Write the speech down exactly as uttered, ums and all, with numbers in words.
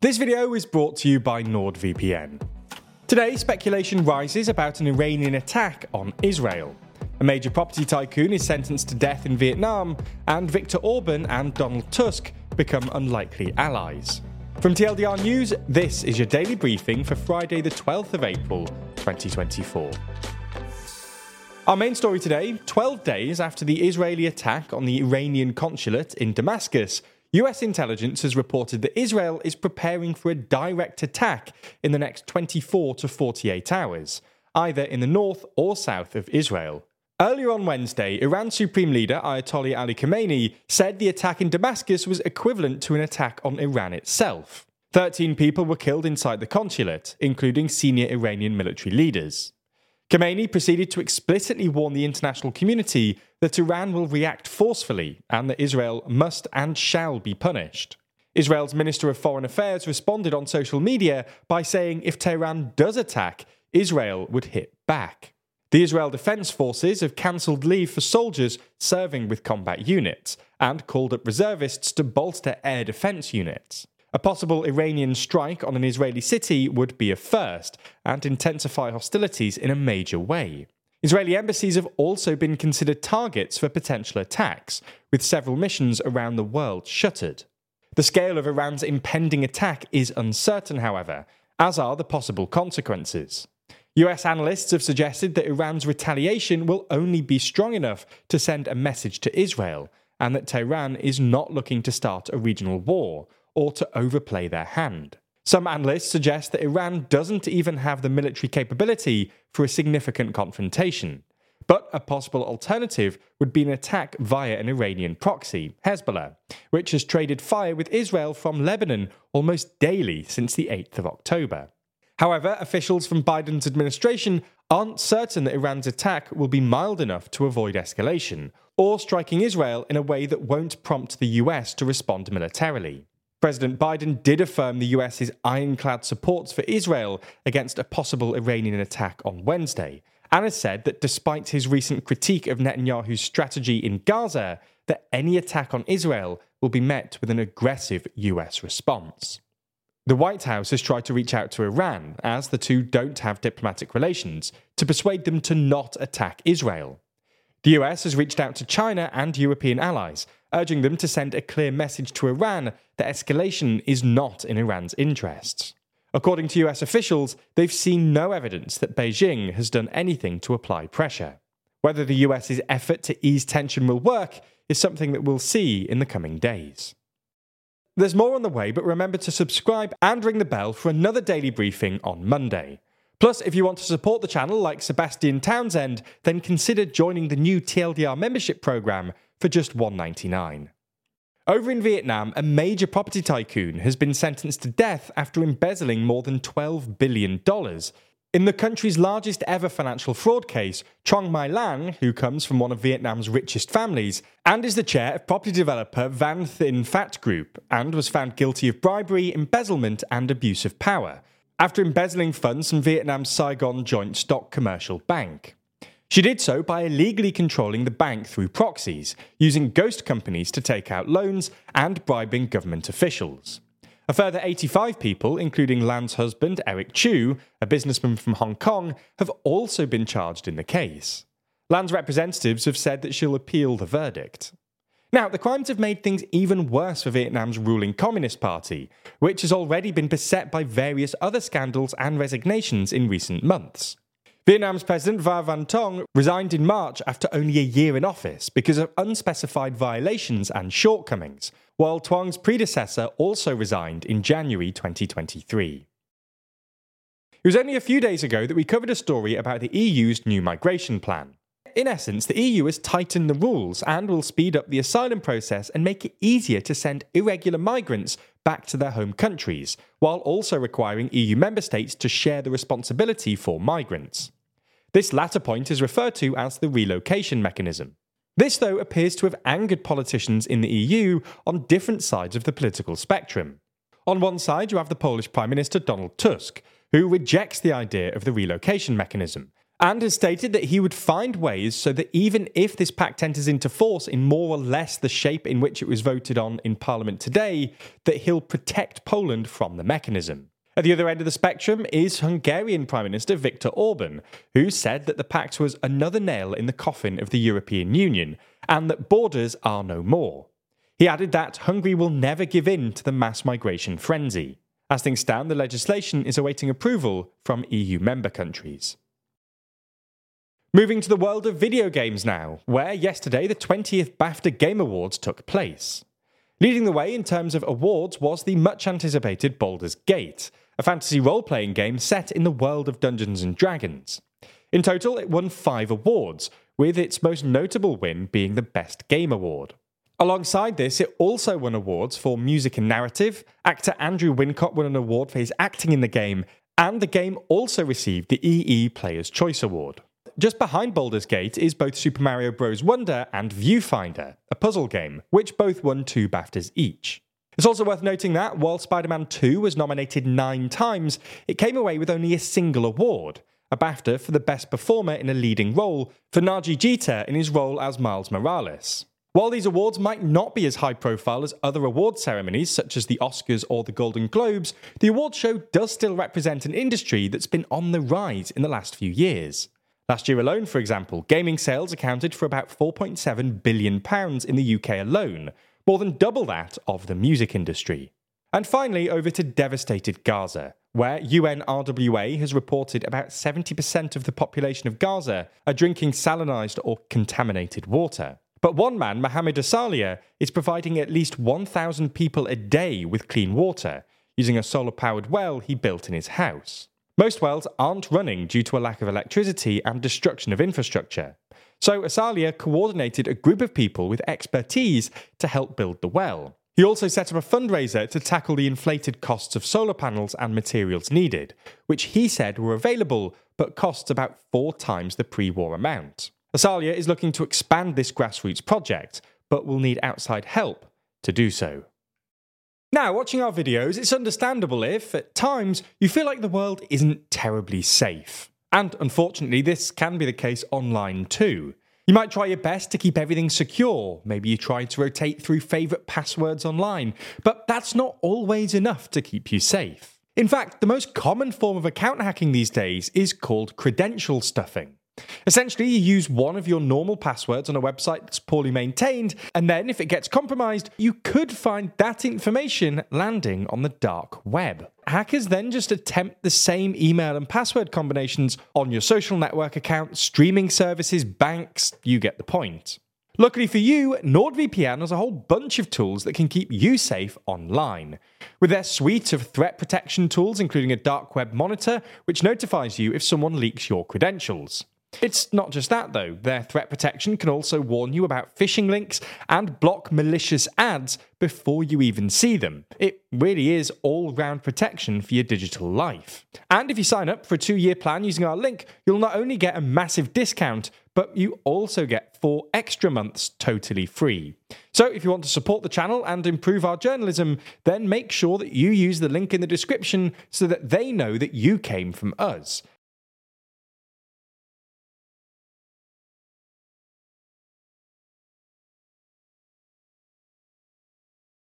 This video is brought to you by NordVPN. Today, speculation rises about an Iranian attack on Israel. A major property tycoon is sentenced to death in Vietnam, and Viktor Orban and Donald Tusk become unlikely allies. From T L D R News, this is your daily briefing for Friday the twelfth of April, twenty twenty-four. Our main story today, twelve days after the Israeli attack on the Iranian consulate in Damascus, U S intelligence has reported that Israel is preparing for a direct attack in the next twenty-four to forty-eight hours, either in the north or south of Israel. Earlier on Wednesday, Iran's Supreme Leader Ayatollah Ali Khamenei said the attack in Damascus was equivalent to an attack on Iran itself. Thirteen people were killed inside the consulate, including senior Iranian military leaders. Khamenei proceeded to explicitly warn the international community that Iran will react forcefully and that Israel must and shall be punished. Israel's Minister of Foreign Affairs responded on social media by saying if Tehran does attack, Israel would hit back. The Israel Defense Forces have cancelled leave for soldiers serving with combat units and called up reservists to bolster air defense units. A possible Iranian strike on an Israeli city would be a first and intensify hostilities in a major way. Israeli embassies have also been considered targets for potential attacks, with several missions around the world shuttered. The scale of Iran's impending attack is uncertain, however, as are the possible consequences. U S analysts have suggested that Iran's retaliation will only be strong enough to send a message to Israel, and that Tehran is not looking to start a regional war or to overplay their hand. Some analysts suggest that Iran doesn't even have the military capability for a significant confrontation. But a possible alternative would be an attack via an Iranian proxy, Hezbollah, which has traded fire with Israel from Lebanon almost daily since the eighth of October. However, officials from Biden's administration aren't certain that Iran's attack will be mild enough to avoid escalation, or striking Israel in a way that won't prompt the U S to respond militarily. President Biden did affirm the US's ironclad supports for Israel against a possible Iranian attack on Wednesday, and has said that despite his recent critique of Netanyahu's strategy in Gaza, that any attack on Israel will be met with an aggressive U S response. The White House has tried to reach out to Iran, as the two don't have diplomatic relations, to persuade them to not attack Israel. The U S has reached out to China and European allies, urging them to send a clear message to Iran that escalation is not in Iran's interests. According to U S officials, they've seen no evidence that Beijing has done anything to apply pressure. Whether the U S's effort to ease tension will work is something that we'll see in the coming days. There's more on the way, but remember to subscribe and ring the bell for another daily briefing on Monday. Plus, if you want to support the channel like Sebastian Townsend, then consider joining the new T L D R membership program for just one dollar ninety-nine. Over in Vietnam, a major property tycoon has been sentenced to death after embezzling more than twelve billion dollars. In the country's largest ever financial fraud case, Truong My Lan, who comes from one of Vietnam's richest families, and is the chair of property developer Van Thinh Phat Group, and was found guilty of bribery, embezzlement, and abuse of power, after embezzling funds from Vietnam's Saigon Joint Stock Commercial Bank. She did so by illegally controlling the bank through proxies, using ghost companies to take out loans, and bribing government officials. A further eighty-five people, including Lan's husband Eric Chu, a businessman from Hong Kong, have also been charged in the case. Lan's representatives have said that she'll appeal the verdict. Now, the crimes have made things even worse for Vietnam's ruling Communist Party, which has already been beset by various other scandals and resignations in recent months. Vietnam's President Vo Van Tong resigned in March after only a year in office because of unspecified violations and shortcomings, while Thuong's predecessor also resigned in January twenty twenty-three. It was only a few days ago that we covered a story about the E U's new migration plan. In essence, the E U has tightened the rules and will speed up the asylum process and make it easier to send irregular migrants back to their home countries, while also requiring E U member states to share the responsibility for migrants. This latter point is referred to as the relocation mechanism. This, though, appears to have angered politicians in the E U on different sides of the political spectrum. On one side, you have the Polish Prime Minister Donald Tusk, who rejects the idea of the relocation mechanism, and has stated that he would find ways so that even if this pact enters into force in more or less the shape in which it was voted on in Parliament today, that he'll protect Poland from the mechanism. At the other end of the spectrum is Hungarian Prime Minister Viktor Orban, who said that the pact was another nail in the coffin of the European Union, and that borders are no more. He added that Hungary will never give in to the mass migration frenzy. As things stand, the legislation is awaiting approval from E U member countries. Moving to the world of video games now, where yesterday the twentieth BAFTA Game Awards took place. Leading the way in terms of awards was the much-anticipated Baldur's Gate, a fantasy role-playing game set in the world of Dungeons and Dragons. In total, it won five awards, with its most notable win being the Best Game Award. Alongside this, it also won awards for music and narrative, actor Andrew Wincott won an award for his acting in the game, and the game also received the E E Player's Choice Award. Just behind Baldur's Gate is both Super Mario Bros. Wonder and Viewfinder, a puzzle game, which both won two BAFTAs each. It's also worth noting that, while Spider-Man two was nominated nine times, it came away with only a single award, a BAFTA for the Best Performer in a Leading Role for Naji Jeter in his role as Miles Morales. While these awards might not be as high profile as other award ceremonies such as the Oscars or the Golden Globes, the award show does still represent an industry that's been on the rise in the last few years. Last year alone, for example, gaming sales accounted for about four point seven billion pounds in the U K alone, more than double that of the music industry. And finally, over to devastated Gaza, where U N R W A has reported about seventy percent of the population of Gaza are drinking salinised or contaminated water. But one man, Mohammed Asalia, is providing at least one thousand people a day with clean water, using a solar-powered well he built in his house. Most wells aren't running due to a lack of electricity and destruction of infrastructure. So Asalia coordinated a group of people with expertise to help build the well. He also set up a fundraiser to tackle the inflated costs of solar panels and materials needed, which he said were available but costs about four times the pre-war amount. Asalia is looking to expand this grassroots project, but will need outside help to do so. Now, watching our videos, it's understandable if, at times, you feel like the world isn't terribly safe. And unfortunately, this can be the case online too. You might try your best to keep everything secure, maybe you try to rotate through favourite passwords online, but that's not always enough to keep you safe. In fact, the most common form of account hacking these days is called credential stuffing. Essentially, you use one of your normal passwords on a website that's poorly maintained, and then if it gets compromised, you could find that information landing on the dark web. Hackers then just attempt the same email and password combinations on your social network account, streaming services, banks, you get the point. Luckily for you, NordVPN has a whole bunch of tools that can keep you safe online. With their suite of threat protection tools, including a dark web monitor, which notifies you if someone leaks your credentials. It's not just that though, their threat protection can also warn you about phishing links and block malicious ads before you even see them. It really is all-round protection for your digital life. And if you sign up for a two-year plan using our link, you'll not only get a massive discount, but you also get four extra months totally free. So if you want to support the channel and improve our journalism, then make sure that you use the link in the description so that they know that you came from us.